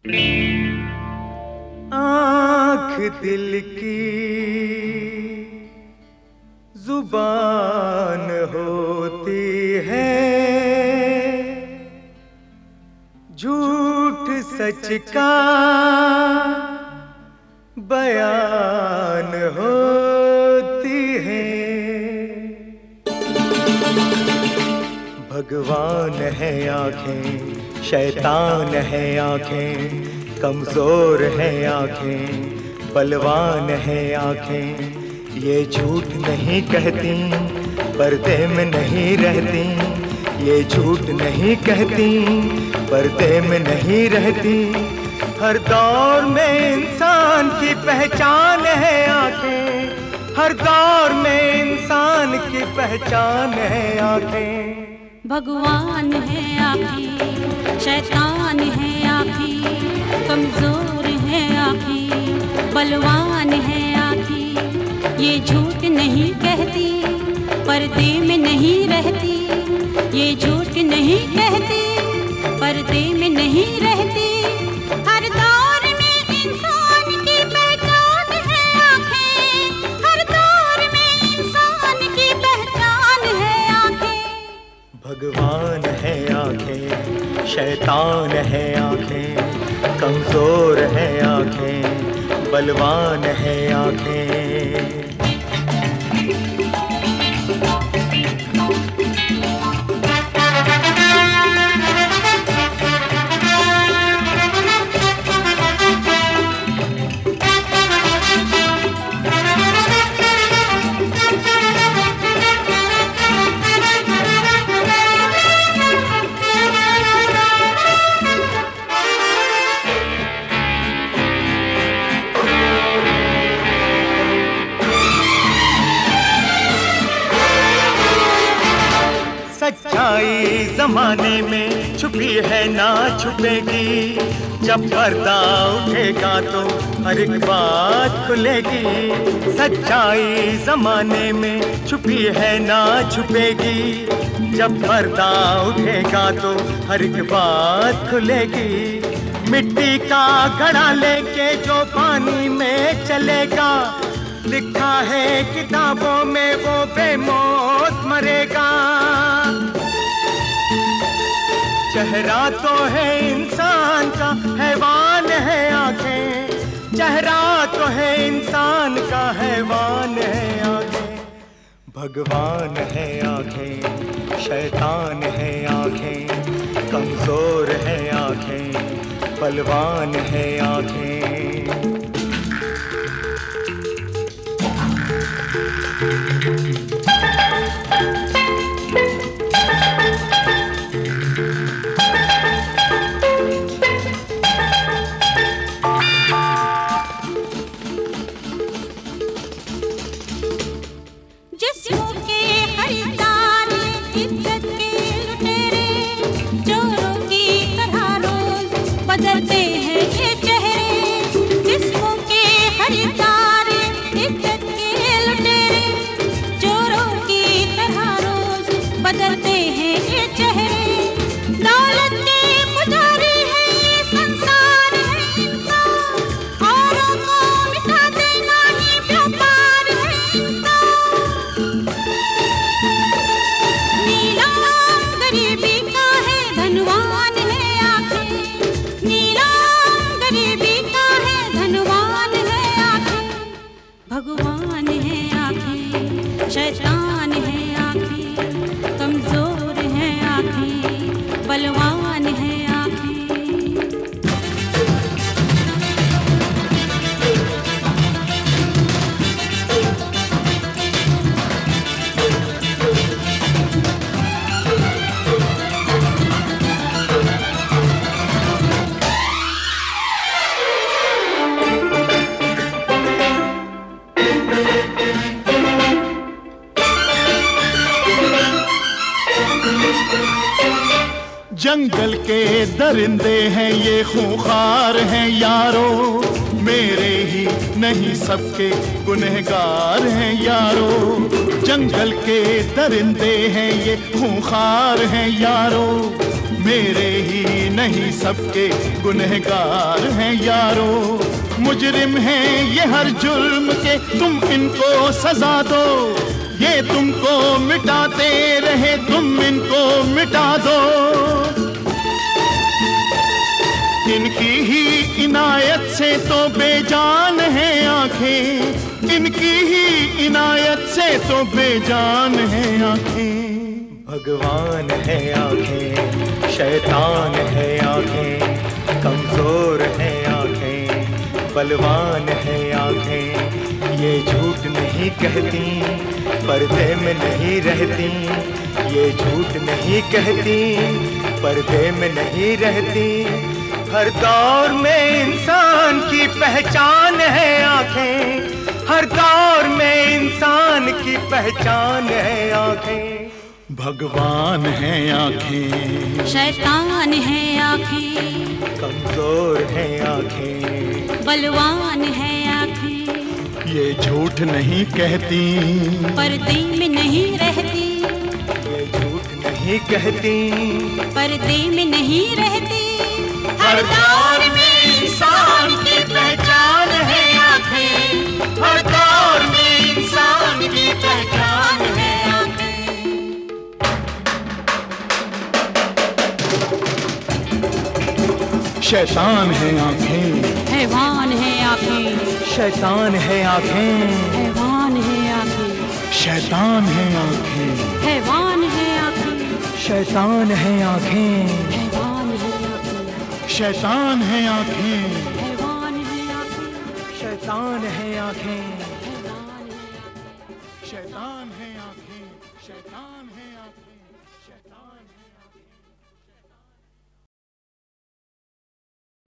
आँख दिल की जुबान होती है, झूठ सच का बयान होती है। भगवान है आँखें, शैतान है आँखें, कमजोर है आँखें, बलवान है आँखें। ये झूठ नहीं कहती, पर्दे में नहीं रहती। ये झूठ नहीं कहती, पर्दे में नहीं रहती। हर दौर में इंसान की पहचान है आँखें, हर दौर में इंसान की पहचान है आँखें। भगवान है आँखें, शैतान है आँखें, कमजोर है आँखें, बलवान है आँखें। ये झूठ नहीं कहती, पर्दे में नहीं रहती। ये झूठ नहीं कहती, पर्दे में नहीं रहती। हर दौर में इंसान की पहचान है आँखें, हर दौर में इंसान की पहचान है आँखें। भगवान है आँखें, शैतान है आँखें, कमजोर है आँखें, बलवान है आँखें। सच्चाई जमाने में छुपी है ना छुपेगी, जब पर्दा उठेगा तो हर एक बात खुलेगी। सच्चाई जमाने में छुपी है ना छुपेगी, जब पर्दा उठेगा तो हर एक बात खुलेगी। मिट्टी का घड़ा लेके जो पानी में चलेगा, लिखा है किताबों में वो बेमौत मरेगा। चेहरा तो है इंसान का, हैवान है आँखें। चेहरा तो है इंसान का, हैवान है आँखें। भगवान है आँखें, शैतान है आँखें, कमजोर है आँखें, बलवान है आँखें। बदलते हैं ये चेहरे, जिस्मों के खरीदार, इज्जत के लुटेरे, चोरों की तरह रोज बदलते हैं ये चेहरे। दौलत के पुजारी है ये संसार है इनका, औरों को मिटा देना ही व्यापार है इनका। नीलाम गरीबी का है, धनवान है आँखें। भगवान है आँखें, शैतान है आँखें, कमजोर है आँखें, बलवान है आँखें। जंगल के दरिंदे हैं ये, खूंखार हैं यारो। मेरे ही नहीं सबके गुनहगार हैं यारो। जंगल के दरिंदे हैं ये, खूंखार हैं यारो। मेरे ही नहीं सबके गुनहगार हैं यारो। मुजरिम हैं ये हर जुर्म के, तुम इनको सजा दो। ये तुमको मिटाते रहे, तुम इनको मिटा दो। इनकी ही इनायत से तो बेजान है आंखें, इनकी ही इनायत से तो बेजान है आंखें। भगवान है आंखें, शैतान है आंखें, कमजोर है आंखें, बलवान है आंखें। ये झूठ नहीं कहती, पर्दे में नहीं रहती। ये झूठ नहीं कहती, पर्दे में नहीं रहती। हर दौर में इंसान की पहचान है आंखें, हर दौर में इंसान की पहचान है आंखें। भगवान है आंखें, शैतान है आंखें, कमजोर है आंखें, बलवान है आंखें। ये झूठ नहीं कहती, पर्दे में नहीं रहती। ये झूठ नहीं कहती, पर्दे में नहीं रहती। हर दौर में इंसान की पहचान है आंखें, हर दौर में इंसान की पहचान है आंखें। शैतान है आंखें, हैवान है आंखें, शैतान है आंखें, हैवान है आंखें, शैतान है आंखें, हैवान है आंखें, शैतान है आंखें, हैवान है आंखें, शैतान है आंखें, हैवान है आंखें, शैतान है आंखें, हैवान है आंखें। शैतान है आंखें, शैतान है